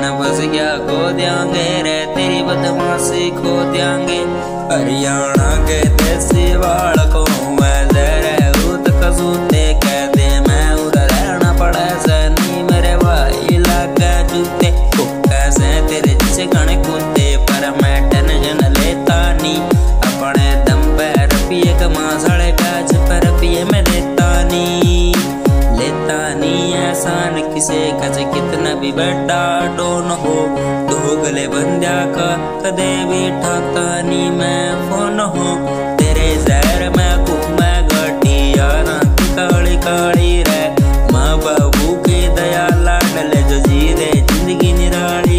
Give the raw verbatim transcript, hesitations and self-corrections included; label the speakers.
Speaker 1: न बस क्या खो देंगे रे तेरी बदमाशी खो देंगे। हरियाणा के देसी वाल को मैं जरे उत कसूते कह दे मैं उधर रहना पड़ा से नहीं मेरे भाई लगा जूते को कैसे तेरे जिसे गाने कूदे पर मैं टेंशन लेता नहीं अपने दम पे रुपये कमा साढ़े प्याज पर रुपये में देता नहीं लेता नहीं एहसान किसे कच कितना भी बड़ा डोन हो दोगले बंद्या का कदे भी ठाता नहीं मैं फोन हो तेरे जहर में घूमे घटी यारा की काली काली रे माँ बाबू की दया लाडले जो जी दे जिंदगी निराली।